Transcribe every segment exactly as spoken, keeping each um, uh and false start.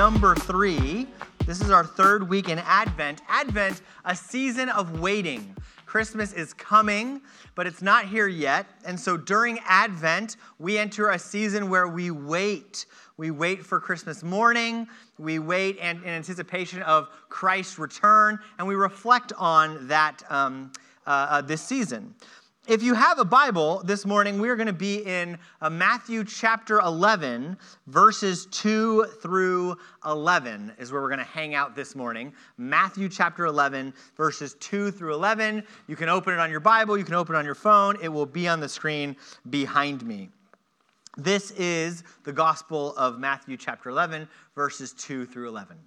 number three. This is our third week in Advent. Advent, a season of waiting. Christmas is coming, but it's not here yet. And so during Advent, we enter a season where we wait. We wait for Christmas morning. We wait in, in anticipation of Christ's return, and we reflect on that um, uh, uh, this season. If you have a Bible this morning, we are going to be in uh, Matthew chapter eleven, verses two through eleven is where we're going to hang out this morning. Matthew chapter eleven, verses two through eleven. You can open it on your Bible. You can open it on your phone. It will be on the screen behind me. This is the Gospel of Matthew chapter eleven, verses two through eleven.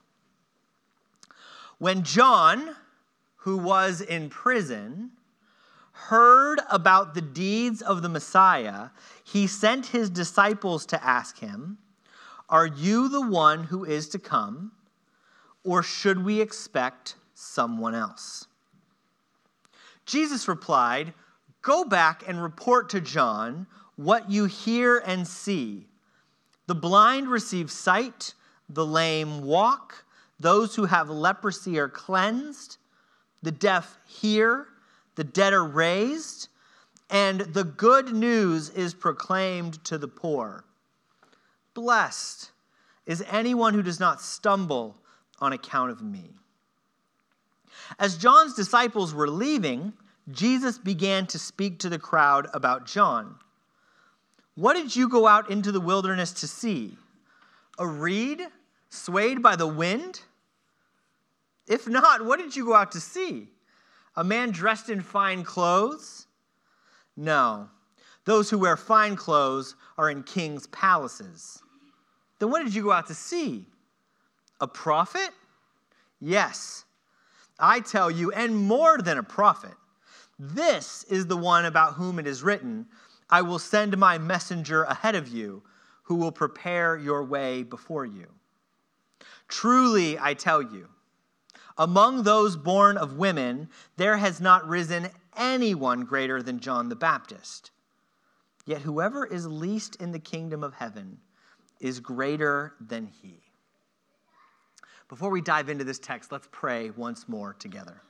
When John, who was in prison, heard about the deeds of the Messiah, he sent his disciples to ask him, "Are you the one who is to come, or should we expect someone else?" Jesus replied, "Go back and report to John what you hear and see. The blind receive sight, the lame walk, those who have leprosy are cleansed, the deaf hear, the dead are raised, and the good news is proclaimed to the poor. Blessed is anyone who does not stumble on account of me." As John's disciples were leaving, Jesus began to speak to the crowd about John. "What did you go out into the wilderness to see? A reed swayed by the wind? If not, what did you go out to see? A man dressed in fine clothes? No, those who wear fine clothes are in kings' palaces. Then what did you go out to see? A prophet? Yes, I tell you, and more than a prophet. This is the one about whom it is written, 'I will send my messenger ahead of you, who will prepare your way before you.' Truly, I tell you, among those born of women, there has not risen anyone greater than John the Baptist. Yet whoever is least in the kingdom of heaven is greater than he." Before we dive into this text, let's pray once more together.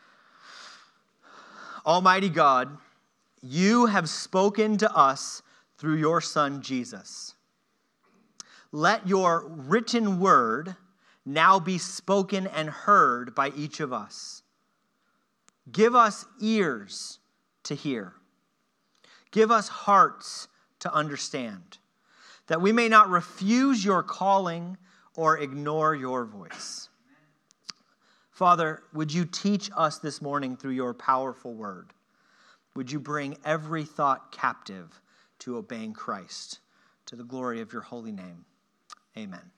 Almighty God, you have spoken to us through your Son, Jesus. Let your written word now be spoken and heard by each of us. Give us ears to hear. Give us hearts to understand, that we may not refuse your calling or ignore your voice. Father, would you teach us this morning through your powerful word? Would you bring every thought captive to obeying Christ, to the glory of your holy name? Amen.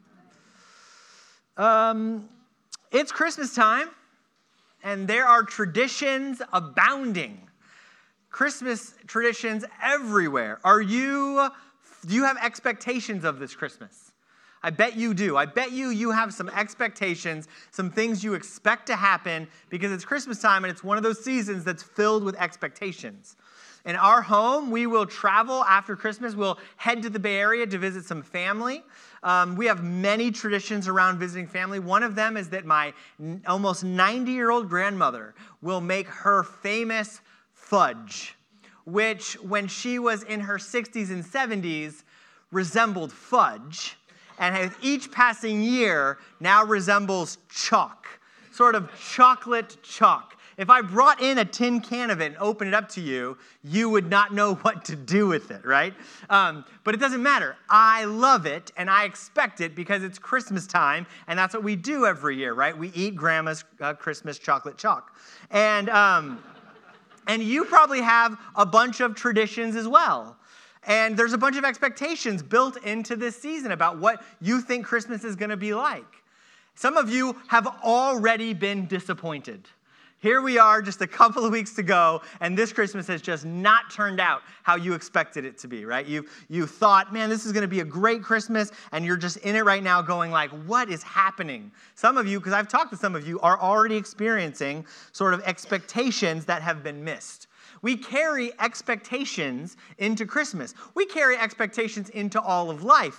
Um, it's Christmas time, and there are traditions abounding. Christmas traditions everywhere. Are you, do you have expectations of this Christmas? I bet you do. I bet you you have some expectations, some things you expect to happen because it's Christmas time and it's one of those seasons that's filled with expectations. In our home, we will travel after Christmas. We'll head to the Bay Area to visit some family. Um, we have many traditions around visiting family. One of them is that my n- almost ninety-year-old grandmother will make her famous fudge, which when she was in her sixties and seventies resembled fudge, and with each passing year now resembles chalk, sort of chocolate chalk. If I brought in a tin can of it and opened it up to you, you would not know what to do with it, right? Um, but it doesn't matter. I love it, and I expect it because it's Christmas time, and that's what we do every year, right? We eat Grandma's uh, Christmas chocolate chalk. And, um, and you probably have a bunch of traditions as well. And there's a bunch of expectations built into this season about what you think Christmas is going to be like. Some of you have already been disappointed. Here we are just a couple of weeks to go, and this Christmas has just not turned out how you expected it to be, right? You you thought, man, this is going to be a great Christmas, and you're just in it right now going like, what is happening? Some of you, because I've talked to some of you, are already experiencing sort of expectations that have been missed. We carry expectations into Christmas. We carry expectations into all of life.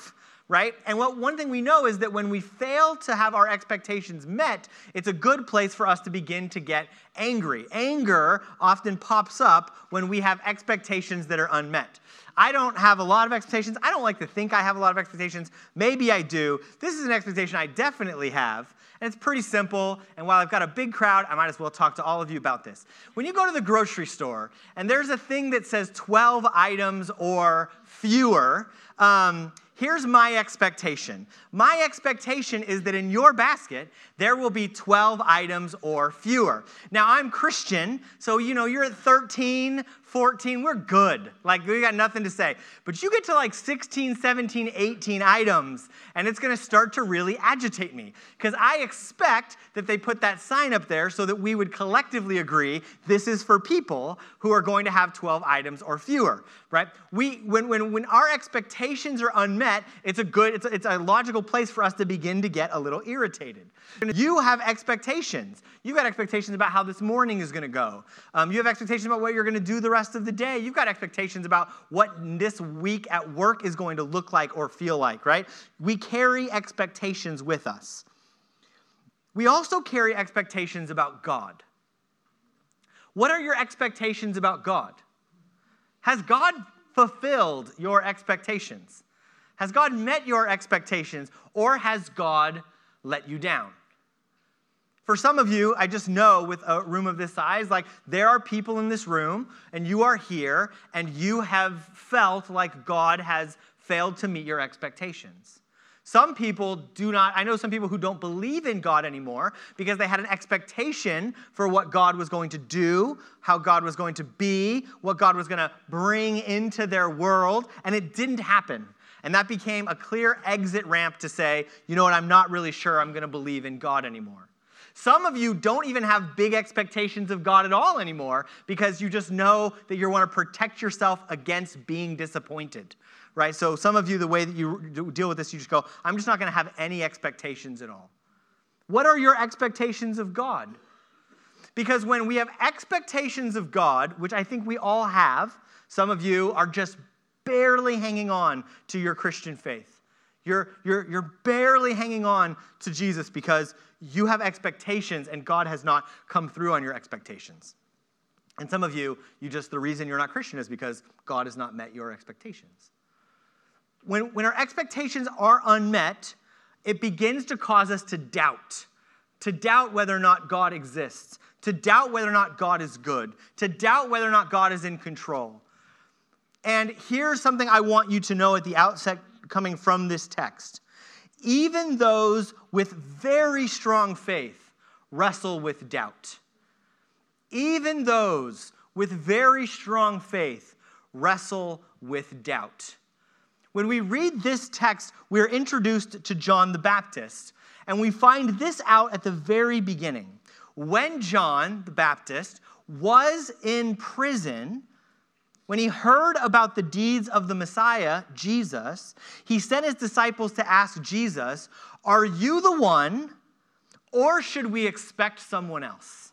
right? And what one thing we know is that when we fail to have our expectations met, it's a good place for us to begin to get angry. Anger often pops up when we have expectations that are unmet. I don't have a lot of expectations. I don't like to think I have a lot of expectations. Maybe I do. This is an expectation I definitely have. And it's pretty simple. And while I've got a big crowd, I might as well talk to all of you about this. When you go to the grocery store and there's a thing that says twelve items or fewer, um, here's my expectation. My expectation is that in your basket, there will be twelve items or fewer. Now, I'm Christian, so, you know, you're at thirteen, fourteen, we're good. Like, we got nothing to say. But you get to like sixteen, seventeen, eighteen items, and it's going to start to really agitate me. Because I expect that they put that sign up there so that we would collectively agree this is for people who are going to have twelve items or fewer, right? We, when, when, when our expectations are unmet, it's a good, it's a, it's a logical place for us to begin to get a little irritated. You have expectations. You've got expectations about how this morning is going to go. Um, you have expectations about what you're going to do the rest of the day. You've got expectations about what this week at work is going to look like or feel like, right? We carry expectations with us. We also carry expectations about God. What are your expectations about God? Has God fulfilled your expectations? Has God met your expectations, or has God let you down? For some of you, I just know with a room of this size, like there are people in this room, and you are here, and you have felt like God has failed to meet your expectations. Some people do not, I know some people who don't believe in God anymore because they had an expectation for what God was going to do, how God was going to be, what God was going to bring into their world, and it didn't happen. And that became a clear exit ramp to say, you know what, I'm not really sure I'm going to believe in God anymore. Some of you don't even have big expectations of God at all anymore because you just know that you want to protect yourself against being disappointed, right? So some of you, the way that you deal with this, you just go, I'm just not going to have any expectations at all. What are your expectations of God? Because when we have expectations of God, which I think we all have, some of you are just barely hanging on to your Christian faith. You're, you're, you're barely hanging on to Jesus because you have expectations and God has not come through on your expectations. And some of you, you just, the reason you're not Christian is because God has not met your expectations. When, when our expectations are unmet, it begins to cause us to doubt, to doubt whether or not God exists, to doubt whether or not God is good, to doubt whether or not God is in control. And here's something I want you to know at the outset coming from this text. Even those with very strong faith wrestle with doubt. Even those with very strong faith wrestle with doubt. When we read this text, we're introduced to John the Baptist, and we find this out at the very beginning. When John the Baptist was in prison, when he heard about the deeds of the Messiah, Jesus, he sent his disciples to ask Jesus, are you the one, or should we expect someone else?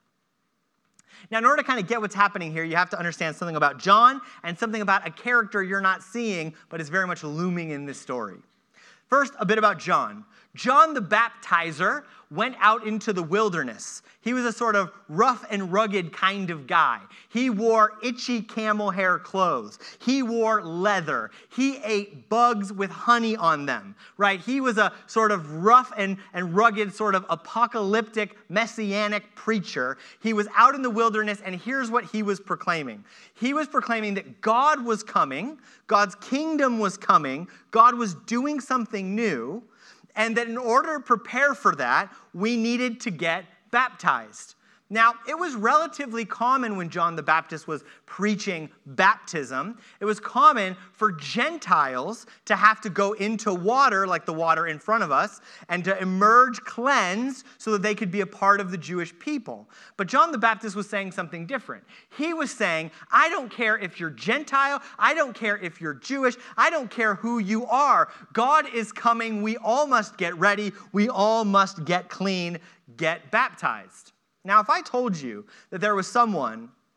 Now, in order to kind of get what's happening here, you have to understand something about John and something about a character you're not seeing, but is very much looming in this story. First, a bit about John. John the Baptizer went out into the wilderness. He was a sort of rough and rugged kind of guy. He wore itchy camel hair clothes. He wore leather. He ate bugs with honey on them, right? He was a sort of rough and, and rugged sort of apocalyptic messianic preacher. He was out in the wilderness, and here's what he was proclaiming. He was proclaiming that God was coming, God's kingdom was coming, God was doing something new, and that in order to prepare for that, we needed to get baptized. Now, it was relatively common when John the Baptist was preaching baptism. It was common for Gentiles to have to go into water, like the water in front of us, and to emerge cleansed so that they could be a part of the Jewish people. But John the Baptist was saying something different. He was saying, I don't care if you're Gentile, I don't care if you're Jewish, I don't care who you are. God is coming. We all must get ready. We all must get clean, get baptized. Now, if I told you that there was someone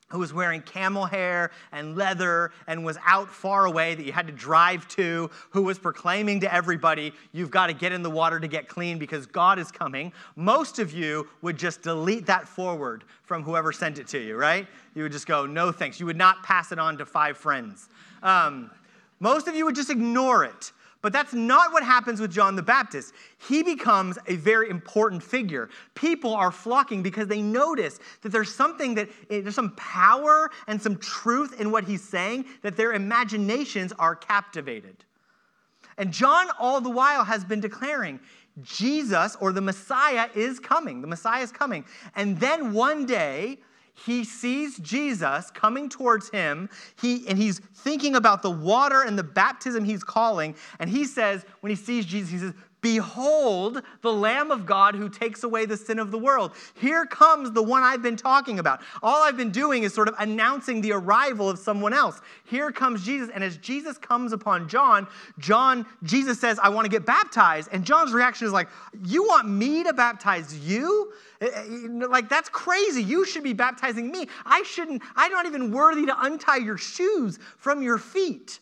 who was wearing camel hair and leather and was out far away that you had to drive to, who was proclaiming to everybody, you've got to get in the water to get clean because God is coming, most of you would just delete that forward from whoever sent it to you, right? You would just go, no thanks. You would not pass it on to five friends. Um, most of you would just ignore it. But that's not what happens with John the Baptist. He becomes a very important figure. People are flocking because they notice that there's something that, there's some power and some truth in what he's saying, that their imaginations are captivated. And John all the while has been declaring, Jesus or the Messiah is coming. The Messiah is coming. And then one day, he sees Jesus coming towards him, he, and he's thinking about the water and the baptism he's calling, and he says, when he sees Jesus, he says, behold the Lamb of God who takes away the sin of the world. Here comes the one I've been talking about. All I've been doing is sort of announcing the arrival of someone else. Here comes Jesus, and as Jesus comes upon John, John, Jesus says, I want to get baptized, and John's reaction is like, you want me to baptize you? Like, that's crazy. You should be baptizing me. I shouldn't, I'm not even worthy to untie your shoes from your feet.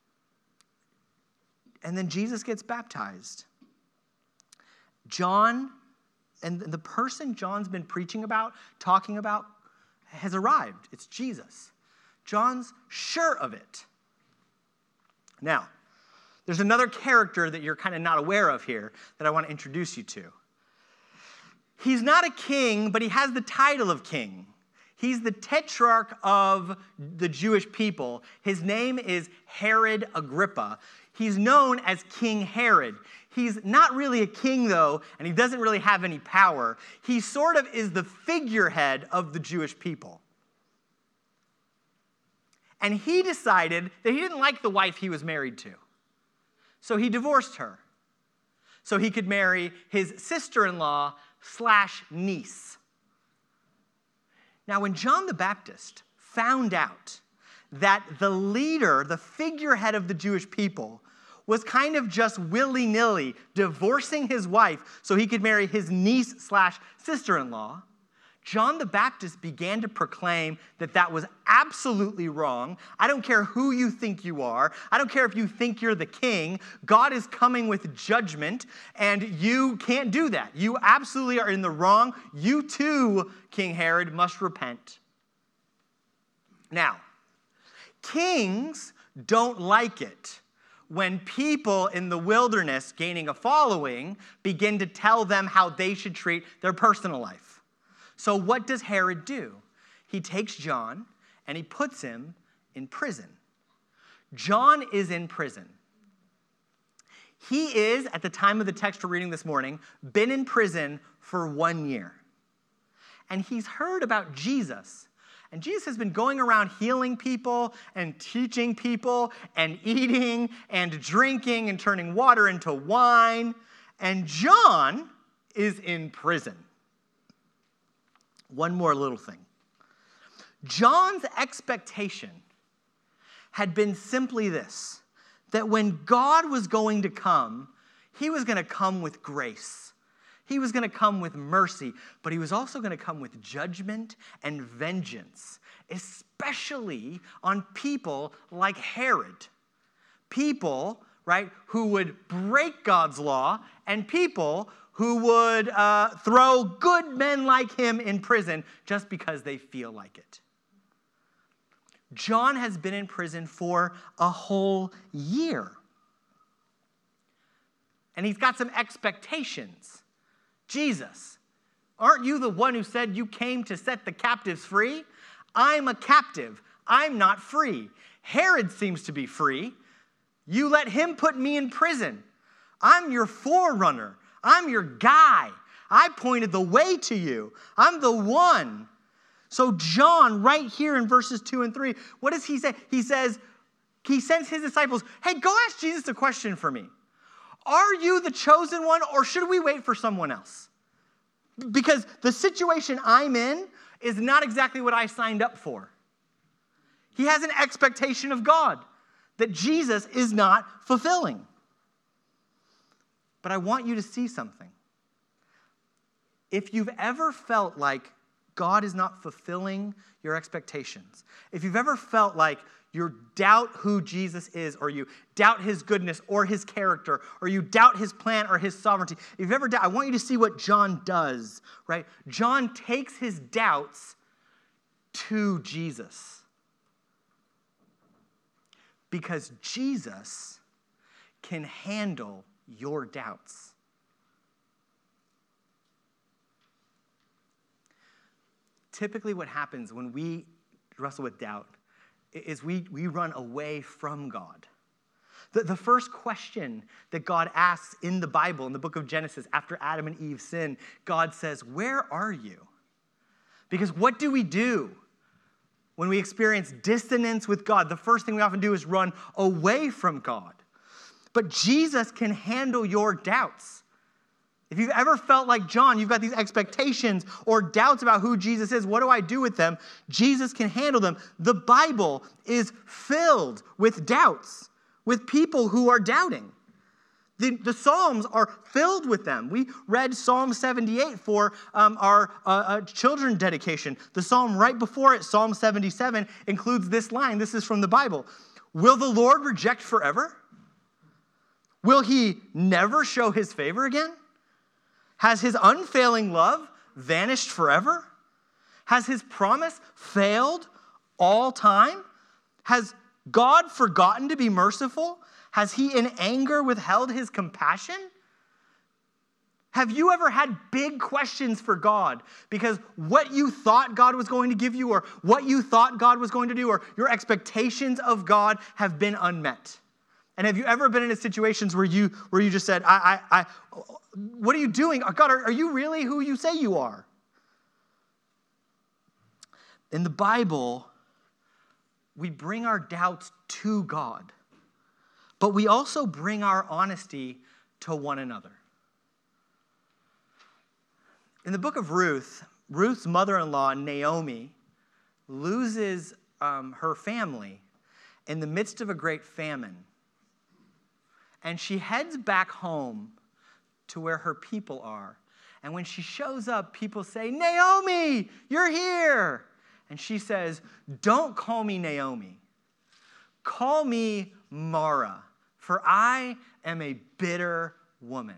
And then Jesus gets baptized. John, and the person John's been preaching about, talking about, has arrived. It's Jesus. John's sure of it. Now, there's another character that you're kind of not aware of here that I want to introduce you to. He's not a king, but he has the title of king. He's the tetrarch of the Jewish people. His name is Herod Agrippa. He's known as King Herod. He's not really a king, though, and he doesn't really have any power. He sort of is the figurehead of the Jewish people. And he decided that he didn't like the wife he was married to. So he divorced her, so he could marry his sister-in-law slash niece. Now, when John the Baptist found out that the leader, the figurehead of the Jewish people, was kind of just willy-nilly divorcing his wife so he could marry his niece slash sister-in-law, John the Baptist began to proclaim that that was absolutely wrong. I don't care who you think you are. I don't care if you think you're the king. God is coming with judgment, and you can't do that. You absolutely are in the wrong. You too, King Herod, must repent. Now, kings don't like it when people in the wilderness gaining a following begin to tell them how they should treat their personal life. So what does Herod do? He takes John and he puts him in prison. John is in prison. He is, at the time of the text we're reading this morning, been in prison for one year. And he's heard about Jesus. And Jesus has been going around healing people and teaching people and eating and drinking and turning water into wine. And John is in prison. One more little thing. John's expectation had been simply this, that when God was going to come, he was going to come with grace. He was going to come with mercy, but he was also going to come with judgment and vengeance, especially on people like Herod. People, right, who would break God's law, and people who would uh, throw good men like him in prison just because they feel like it. John has been in prison for a whole year. And he's got some expectations. Jesus, aren't you the one who said you came to set the captives free? I'm a captive. I'm not free. Herod seems to be free. You let him put me in prison. I'm your forerunner. I'm your guy. I pointed the way to you. I'm the one. So John, right here in verses two and three, what does he say? He says, he sends his disciples, hey, go ask Jesus a question for me. Are you the chosen one, or should we wait for someone else? Because the situation I'm in is not exactly what I signed up for. He has an expectation of God that Jesus is not fulfilling. But I want you to see something. If you've ever felt like God is not fulfilling your expectations, if you've ever felt like you doubt who Jesus is, or you doubt his goodness or his character, or you doubt his plan or his sovereignty, if you've ever doubt, I want you to see what John does, right? John takes his doubts to Jesus. Because Jesus can handle your doubts. Typically what happens when we wrestle with doubt is we, we run away from God. The, the first question that God asks in the Bible, in the book of Genesis, after Adam and Eve sin, God says, "Where are you?" Because what do we do when we experience dissonance with God? The first thing we often do is run away from God. But Jesus can handle your doubts. If you've ever felt like John, you've got these expectations or doubts about who Jesus is, what do I do with them? Jesus can handle them. The Bible is filled with doubts, with people who are doubting. The, the Psalms are filled with them. We read Psalm seventy-eight for um, our uh, uh, children dedication. The psalm right before it, Psalm seventy-seven, includes this line. This is from the Bible. Will the Lord reject forever? Will he never show his favor again? Has his unfailing love vanished forever? Has his promise failed all time? Has God forgotten to be merciful? Has he in anger withheld his compassion? Have you ever had big questions for God because what you thought God was going to give you, or what you thought God was going to do, or your expectations of God have been unmet? And have you ever been in situations where you where you just said, I, I, I what are you doing? God, are, are you really who you say you are? In the Bible, we bring our doubts to God, but we also bring our honesty to one another. In the book of Ruth, Ruth's mother-in-law, Naomi, loses um, her family in the midst of a great famine. And she heads back home to where her people are. And when she shows up, people say, "Naomi, you're here." And she says, "Don't call me Naomi. Call me Mara, for I am a bitter woman."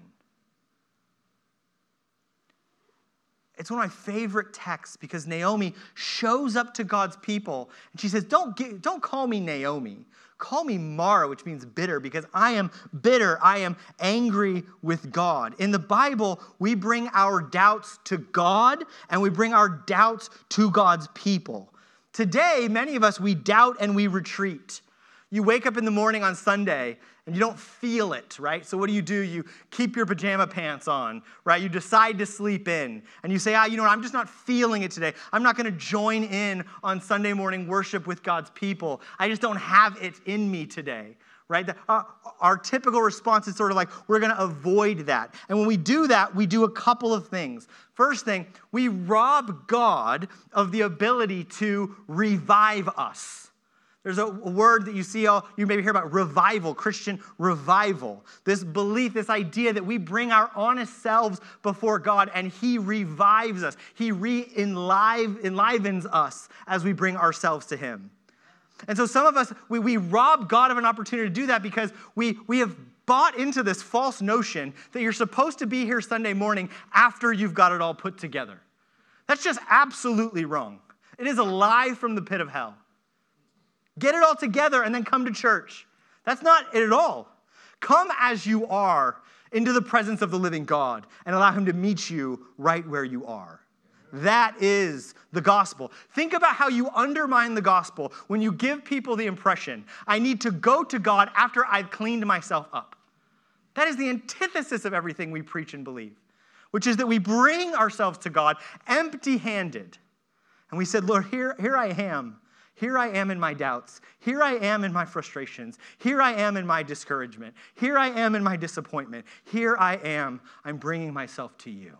It's one of my favorite texts because Naomi shows up to God's people and she says, don't, get, don't call me Naomi. Call me Mara, which means bitter, because I am bitter. I am angry with God. In the Bible, we bring our doubts to God and we bring our doubts to God's people. Today, many of us, we doubt and we retreat. You wake up in the morning on Sunday and you don't feel it, right? So what do you do? You keep your pajama pants on, right? You decide to sleep in. And you say, ah, you know what? I'm just not feeling it today. I'm not going to join in on Sunday morning worship with God's people. I just don't have it in me today, right? The, our, our typical response is sort of like, we're going to avoid that. And when we do that, we do a couple of things. First thing, we rob God of the ability to revive us. There's a word that you see, all you maybe hear about, revival, Christian revival. This belief, this idea that we bring our honest selves before God and he revives us. He re-enlivens us as we bring ourselves to him. And so some of us, we, we rob God of an opportunity to do that because we, we have bought into this false notion that you're supposed to be here Sunday morning after you've got it all put together. That's just absolutely wrong. It is a lie from the pit of hell. Get it all together and then come to church. That's not it at all. Come as you are into the presence of the living God and allow him to meet you right where you are. That is the gospel. Think about how you undermine the gospel when you give people the impression, I need to go to God after I've cleaned myself up. That is the antithesis of everything we preach and believe, which is that we bring ourselves to God empty-handed. And we said, Lord, here, here I am. Here I am in my doubts. Here I am in my frustrations. Here I am in my discouragement. Here I am in my disappointment. Here I am. I'm bringing myself to you.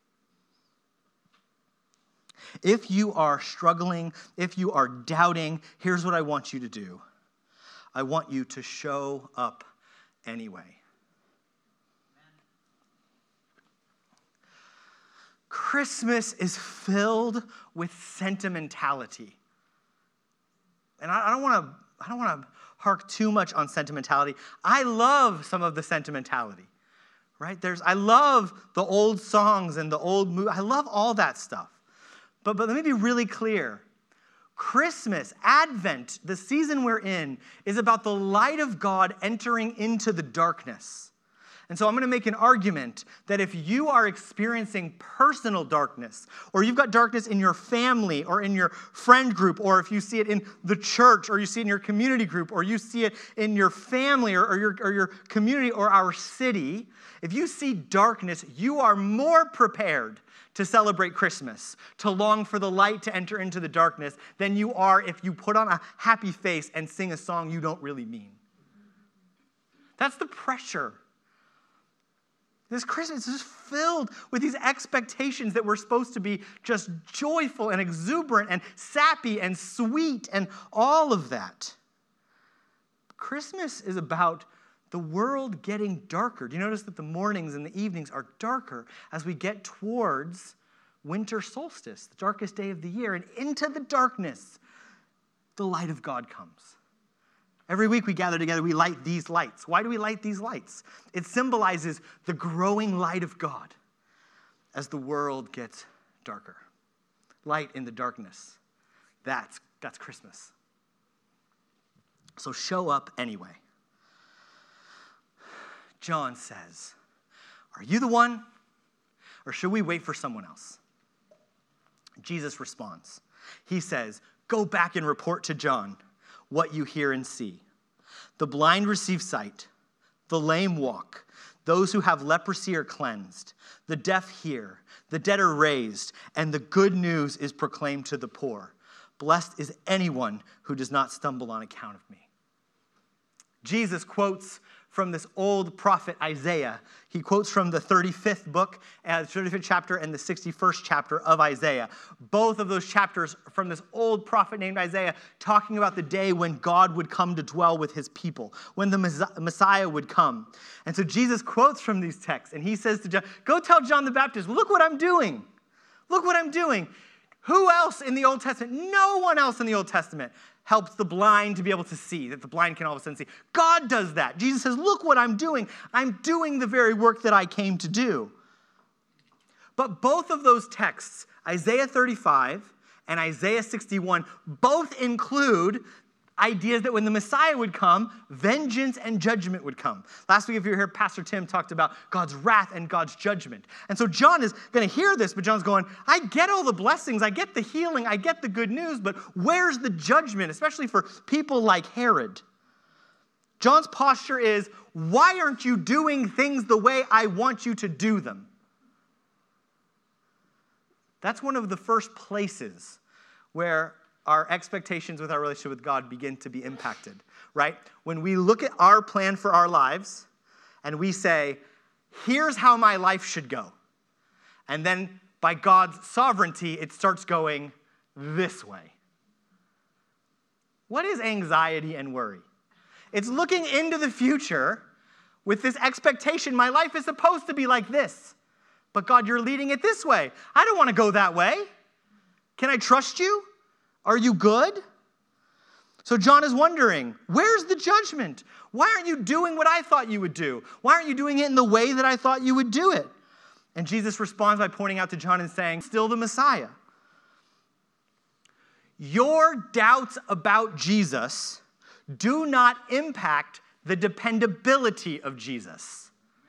If you are struggling, if you are doubting, here's what I want you to do. I want you to show up anyway. Christmas is filled with sentimentality. And I, I don't want to I don't want to hark too much on sentimentality. I love some of the sentimentality. Right? There's I love the old songs and the old movies. I love all that stuff. But but let me be really clear. Christmas, Advent, the season we're in, is about the light of God entering into the darkness. And so I'm going to make an argument that if you are experiencing personal darkness, or you've got darkness in your family or in your friend group, or if you see it in the church, or you see it in your community group, or you see it in your family or, or, your, or your community or our city, if you see darkness, you are more prepared to celebrate Christmas, to long for the light to enter into the darkness, than you are if you put on a happy face and sing a song you don't really mean. That's the pressure. This Christmas is filled with these expectations that we're supposed to be just joyful and exuberant and sappy and sweet and all of that. Christmas is about the world getting darker. Do you notice that the mornings and the evenings are darker as we get towards winter solstice, the darkest day of the year, and into the darkness, the light of God comes. Every week we gather together, we light these lights. Why do we light these lights? It symbolizes the growing light of God as the world gets darker. Light in the darkness. That's, that's Christmas. So show up anyway. John says, are you the one, or should we wait for someone else? Jesus responds. He says, go back and report to John what you hear and see. The blind receive sight, the lame walk, those who have leprosy are cleansed, the deaf hear, the dead are raised, and the good news is proclaimed to the poor. Blessed is anyone who does not stumble on account of me. Jesus quotes from this old prophet Isaiah. He quotes from the thirty-fifth book, uh, thirty-fifth chapter, and the sixty-first chapter of Isaiah. Both of those chapters from this old prophet named Isaiah, talking about the day when God would come to dwell with his people, when the Messiah would come. And so Jesus quotes from these texts, and he says to John, go tell John the Baptist, look what I'm doing. Look what I'm doing. Who else in the Old Testament? No one else in the Old Testament helps the blind to be able to see, that the blind can all of a sudden see. God does that. Jesus says, look what I'm doing. I'm doing the very work that I came to do. But both of those texts, Isaiah thirty-five and Isaiah sixty-one, both include ideas that when the Messiah would come, vengeance and judgment would come. Last week, if you were here, Pastor Tim talked about God's wrath and God's judgment. And so John is going to hear this, but John's going, I get all the blessings, I get the healing, I get the good news, but where's the judgment, especially for people like Herod? John's posture is, why aren't you doing things the way I want you to do them? That's one of the first places where our expectations with our relationship with God begin to be impacted, right? When we look at our plan for our lives and we say, here's how my life should go. And then by God's sovereignty, it starts going this way. What is anxiety and worry? It's looking into the future with this expectation, my life is supposed to be like this. But God, you're leading it this way. I don't want to go that way. Can I trust you? Are you good? So John is wondering, where's the judgment? Why aren't you doing what I thought you would do? Why aren't you doing it in the way that I thought you would do it? And Jesus responds by pointing out to John and saying, still the Messiah. Your doubts about Jesus do not impact the dependability of Jesus.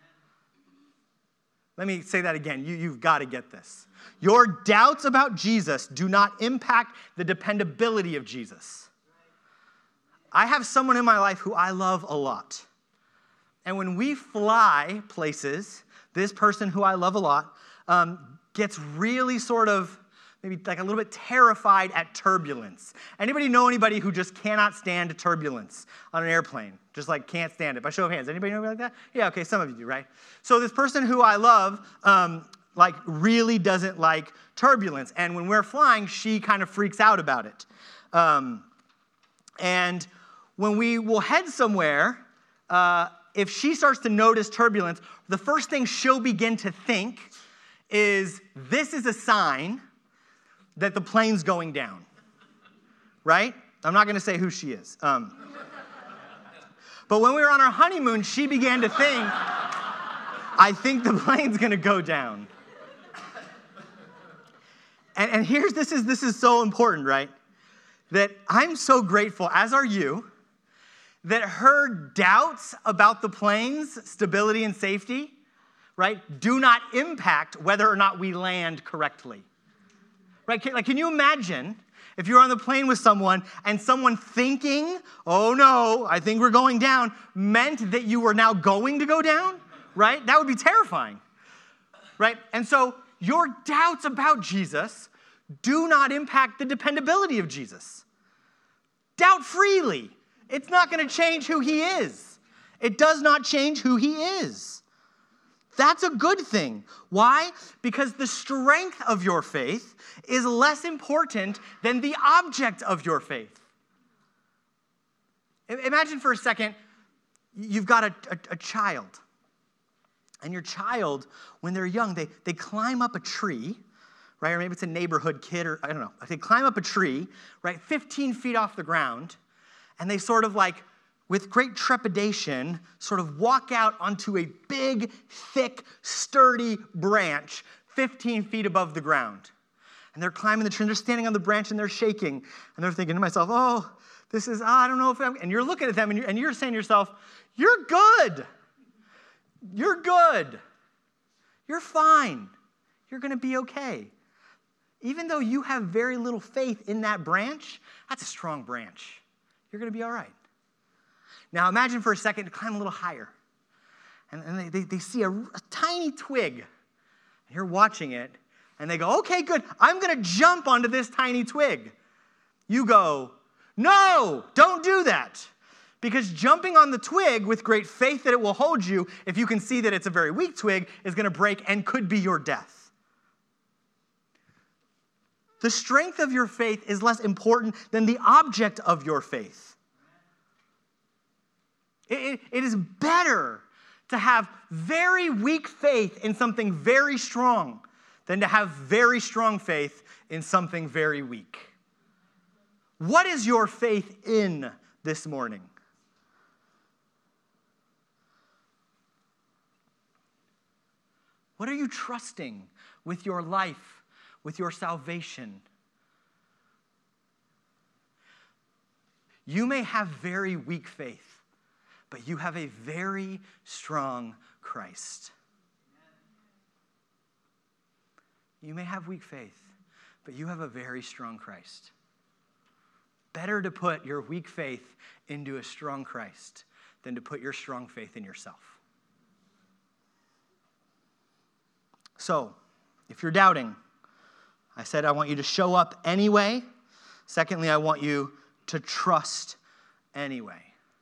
Let me say that again. You, you've got to get this. Your doubts about Jesus do not impact the dependability of Jesus. I have someone in my life who I love a lot. And when we fly places, this person who I love a lot um, gets really sort of maybe like a little bit terrified at turbulence. Anybody know anybody who just cannot stand turbulence on an airplane? Just like can't stand it. By show of hands, anybody know anybody like that? Yeah, okay, some of you do, right? So this person who I love, um, like really doesn't like turbulence. And when we're flying, she kind of freaks out about it. Um, and when we will head somewhere, uh, if she starts to notice turbulence, the first thing she'll begin to think is this is a sign that the plane's going down, right? I'm not going to say who she is. Um, but when we were on our honeymoon, she began to think, I think the plane's going to go down. And, and here's, this is, this is so important, right? That I'm so grateful, as are you, that her doubts about the plane's stability and safety, right, do not impact whether or not we land correctly. Right? Can, like, can you imagine if you're on the plane with someone and someone thinking, oh no, I think we're going down, meant that you were now going to go down? Right? That would be terrifying. Right? And so your doubts about Jesus do not impact the dependability of Jesus. Doubt freely. It's not going to change who he is. It does not change who he is. That's a good thing. Why? Because the strength of your faith is less important than the object of your faith. Imagine for a second, you've got a, a, a child. And your child, when they're young, they, they climb up a tree, right? Or maybe it's a neighborhood kid, or I don't know. They climb up a tree, right, fifteen feet off the ground, and they sort of like, with great trepidation, sort of walk out onto a big, thick, sturdy branch fifteen feet above the ground. And they're climbing the tree, and they're standing on the branch, and they're shaking. And they're thinking to myself, oh, this is, oh, I don't know if I'm, and you're looking at them, and you're, and you're saying to yourself, you're good. You're good. You're fine. You're going to be okay. Even though you have very little faith in that branch, that's a strong branch. You're going to be all right. Now imagine for a second to climb a little higher. And, and they, they, they see a, a tiny twig. And you're watching it. And they go, okay, good. I'm going to jump onto this tiny twig. You go, no, don't do that. Because jumping on the twig with great faith that it will hold you, if you can see that it's a very weak twig, is going to break and could be your death. The strength of your faith is less important than the object of your faith. It, it, it is better to have very weak faith in something very strong than to have very strong faith in something very weak. What is your faith in this morning? What are you trusting with your life, with your salvation? You may have very weak faith, but you have a very strong Christ. You may have weak faith, but you have a very strong Christ. Better to put your weak faith into a strong Christ than to put your strong faith in yourself. So, if you're doubting, I said I want you to show up anyway. Secondly, I want you to trust anyway.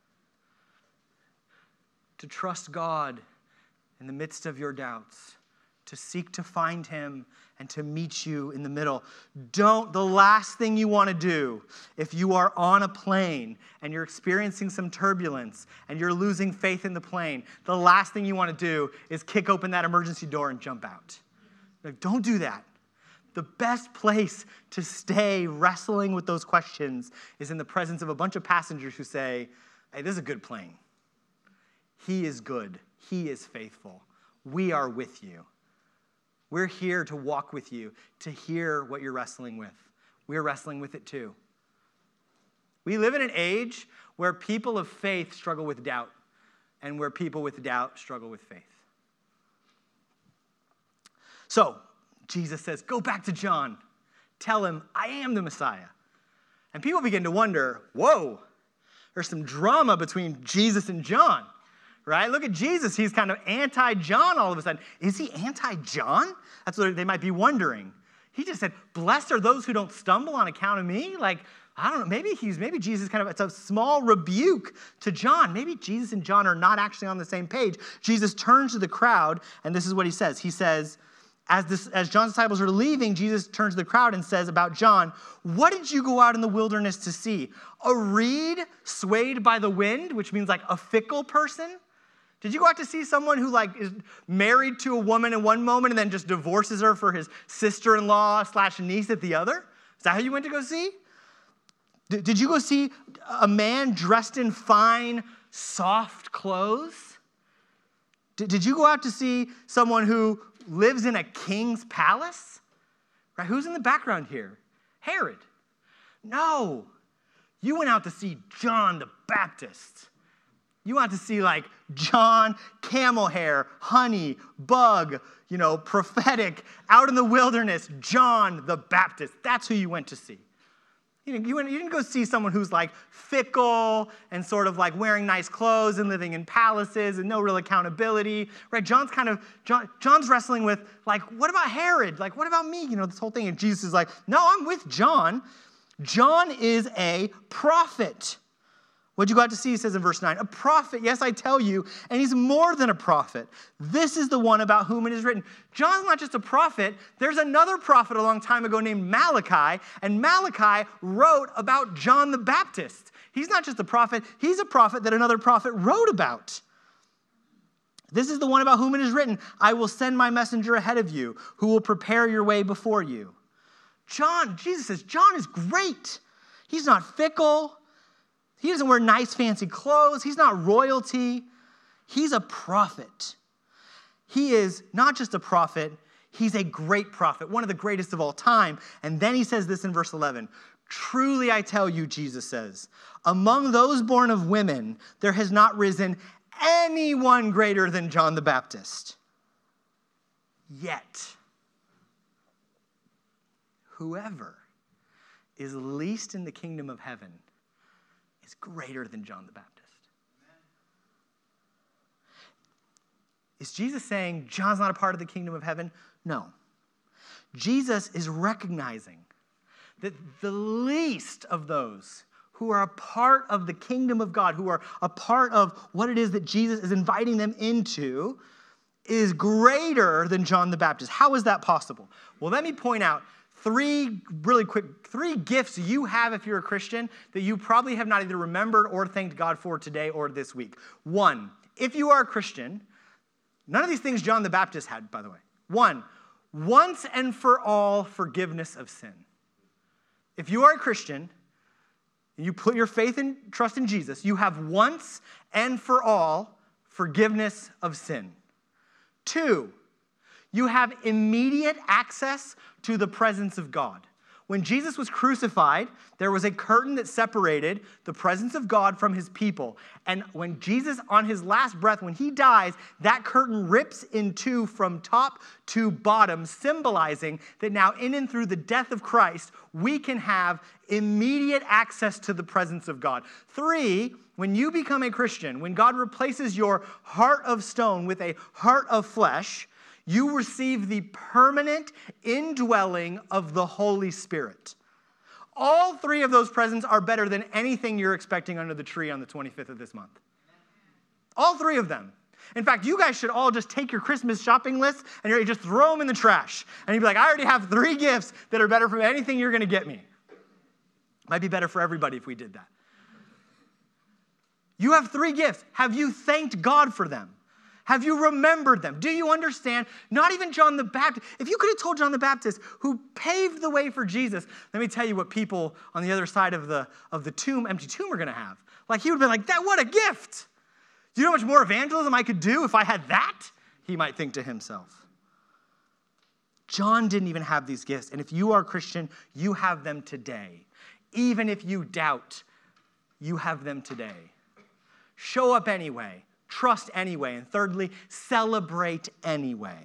To trust God in the midst of your doubts. To seek to find him and to meet you in the middle. Don't, the last thing you want to do if you are on a plane and you're experiencing some turbulence and you're losing faith in the plane, the last thing you want to do is kick open that emergency door and jump out. Like, don't do that. The best place to stay wrestling with those questions is in the presence of a bunch of passengers who say, hey, this is a good plane. He is good. He is faithful. We are with you. We're here to walk with you, to hear what you're wrestling with. We're wrestling with it too. We live in an age where people of faith struggle with doubt, and where people with doubt struggle with faith. So, Jesus says, go back to John. Tell him, I am the Messiah. And people begin to wonder, whoa, there's some drama between Jesus and John. Right? Look at Jesus. He's kind of anti-John all of a sudden. Is he anti-John? That's what they might be wondering. He just said, blessed are those who don't stumble on account of me. Like, I don't know, maybe he's, maybe Jesus kind of, it's a small rebuke to John. Maybe Jesus and John are not actually on the same page. Jesus turns to the crowd, and this is what he says. He says, as, this, as John's disciples are leaving, Jesus turns to the crowd and says about John, what did you go out in the wilderness to see? A reed swayed by the wind, which means like a fickle person? Did you go out to see someone who like is married to a woman in one moment and then just divorces her for his sister-in-law slash niece at the other? Is that how you went to go see? D- did you go see a man dressed in fine, soft clothes? D- did you go out to see someone who lives in a king's palace? Right? Who's in the background here? Herod. No. You went out to see John the Baptist. You want to see like John, camel hair, honey, bug, you know, prophetic, out in the wilderness, John the Baptist. That's who you went to see. You didn't, you, went, you didn't go see someone who's like fickle and sort of like wearing nice clothes and living in palaces and no real accountability, right? John's kind of, John, John's wrestling with like, what about Herod? Like, what about me? You know, this whole thing. And Jesus is like, no, I'm with John. John is a prophet. What'd you go out to see? He says in verse nine, a prophet, yes, I tell you, and he's more than a prophet. This is the one about whom it is written. John's not just a prophet. There's another prophet a long time ago named Malachi, and Malachi wrote about John the Baptist. He's not just a prophet. He's a prophet that another prophet wrote about. This is the one about whom it is written, I will send my messenger ahead of you, who will prepare your way before you. John, Jesus says, John is great. He's not fickle. He doesn't wear nice, fancy clothes. He's not royalty. He's a prophet. He is not just a prophet, he's a great prophet, one of the greatest of all time. And then he says this in verse eleven, truly I tell you, Jesus says, among those born of women, there has not risen anyone greater than John the Baptist. Yet, whoever is least in the kingdom of heaven is greater than John the Baptist. Is Jesus saying John's not a part of the kingdom of heaven? No. Jesus is recognizing that the least of those who are a part of the kingdom of God, who are a part of what it is that Jesus is inviting them into, is greater than John the Baptist. How is that possible? Well, let me point out Three, really quick, three gifts you have if you're a Christian that you probably have not either remembered or thanked God for today or this week. One, if you are a Christian, none of these things John the Baptist had, by the way. One, once and for all forgiveness of sin. If you are a Christian, and you put your faith and trust in Jesus, you have once and for all forgiveness of sin. Two, you have immediate access to the presence of God. When Jesus was crucified, there was a curtain that separated the presence of God from his people. And when Jesus, on his last breath, when he dies, that curtain rips in two from top to bottom, symbolizing that now in and through the death of Christ, we can have immediate access to the presence of God. Three, when you become a Christian, when God replaces your heart of stone with a heart of flesh, you receive the permanent indwelling of the Holy Spirit. All three of those presents are better than anything you're expecting under the tree on the twenty-fifth of this month. All three of them. In fact, you guys should all just take your Christmas shopping list and you're just throw them in the trash. And you'd be like, I already have three gifts that are better from anything you're going to get me. Might be better for everybody if we did that. You have three gifts. Have you thanked God for them? Have you remembered them? Do you understand? Not even John the Baptist. If you could have told John the Baptist, who paved the way for Jesus, let me tell you what people on the other side of the, of the tomb, empty tomb, are going to have. Like, he would have been like, that, what a gift. Do you know how much more evangelism I could do if I had that? He might think to himself. John didn't even have these gifts. And if you are a Christian, you have them today. Even if you doubt, you have them today. Show up anyway. Trust anyway. And thirdly, celebrate anyway.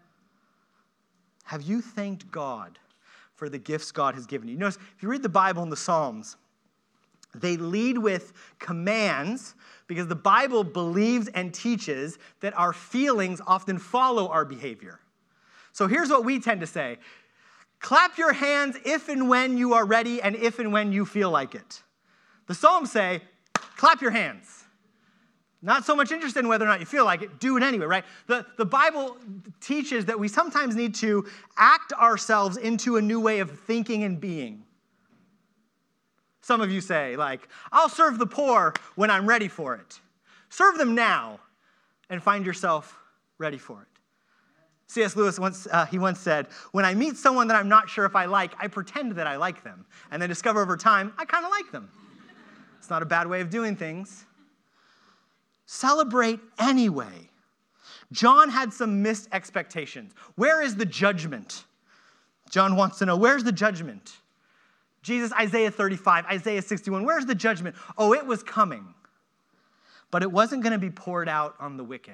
Have you thanked God for the gifts God has given you? You notice, if you read the Bible and the Psalms, they lead with commands because the Bible believes and teaches that our feelings often follow our behavior. So here's what we tend to say. Clap your hands if and when you are ready and if and when you feel like it. The Psalms say, clap your hands. Not so much interested in whether or not you feel like it, do it anyway, right? The, the Bible teaches that we sometimes need to act ourselves into a new way of thinking and being. Some of you say, like, I'll serve the poor when I'm ready for it. Serve them now, and find yourself ready for it. C S Lewis once, uh, he once said, when I meet someone that I'm not sure if I like, I pretend that I like them, and then discover over time, I kind of like them. It's not a bad way of doing things. Celebrate anyway. John had some missed expectations. Where is the judgment? John wants to know, where's the judgment? Jesus, Isaiah thirty-five, Isaiah sixty-one, where's the judgment? Oh, it was coming. But it wasn't going to be poured out on the wicked.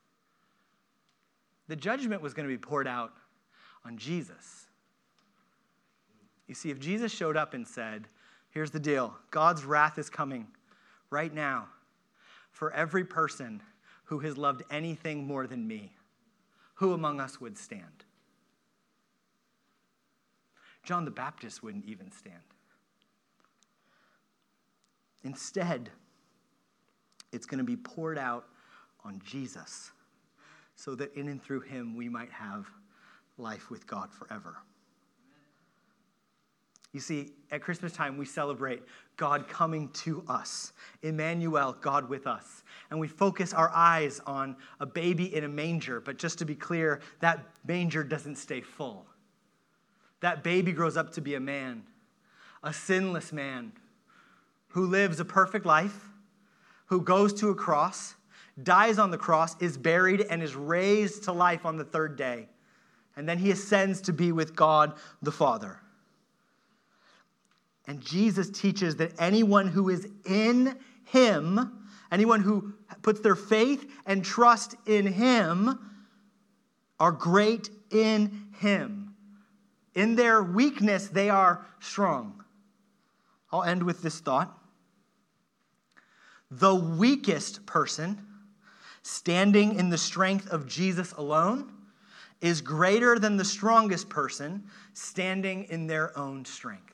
The judgment was going to be poured out on Jesus. You see, if Jesus showed up and said, here's the deal, God's wrath is coming right now for every person who has loved anything more than me, who among us would stand? John the Baptist wouldn't even stand. Instead, it's going to be poured out on Jesus so that in and through him we might have life with God forever. You see, at Christmas time, we celebrate God coming to us. Emmanuel, God with us. And we focus our eyes on a baby in a manger. But just to be clear, that manger doesn't stay full. That baby grows up to be a man, a sinless man who lives a perfect life, who goes to a cross, dies on the cross, is buried, and is raised to life on the third day. And then he ascends to be with God the Father. And Jesus teaches that anyone who is in him, anyone who puts their faith and trust in him, are great in him. In their weakness, they are strong. I'll end with this thought. The weakest person, standing in the strength of Jesus alone, is greater than the strongest person, standing in their own strength.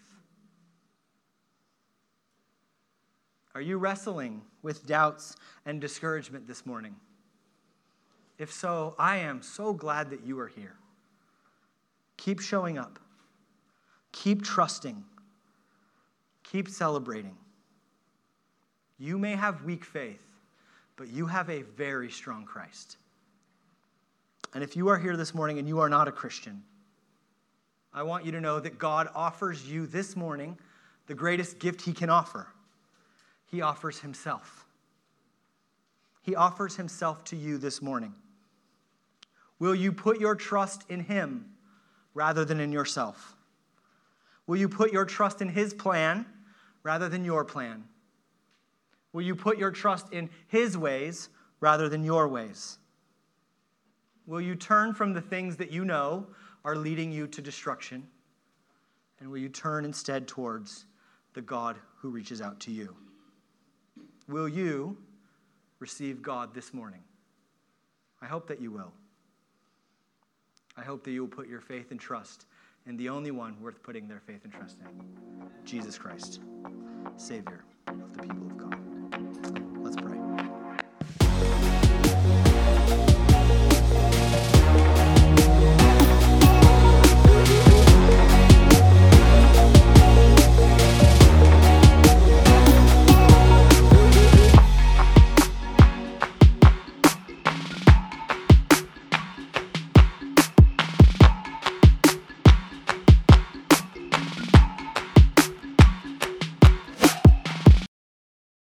Are you wrestling with doubts and discouragement this morning? If so, I am so glad that you are here. Keep showing up. Keep trusting. Keep celebrating. You may have weak faith, but you have a very strong Christ. And if you are here this morning and you are not a Christian, I want you to know that God offers you this morning the greatest gift he can offer. He offers himself. He offers himself to you this morning. Will you put your trust in him rather than in yourself? Will you put your trust in his plan rather than your plan? Will you put your trust in his ways rather than your ways? Will you turn from the things that you know are leading you to destruction? And will you turn instead towards the God who reaches out to you? Will you receive God this morning? I hope that you will. I hope that you will put your faith and trust in the only one worth putting their faith and trust in, Jesus Christ, Savior of the people of God.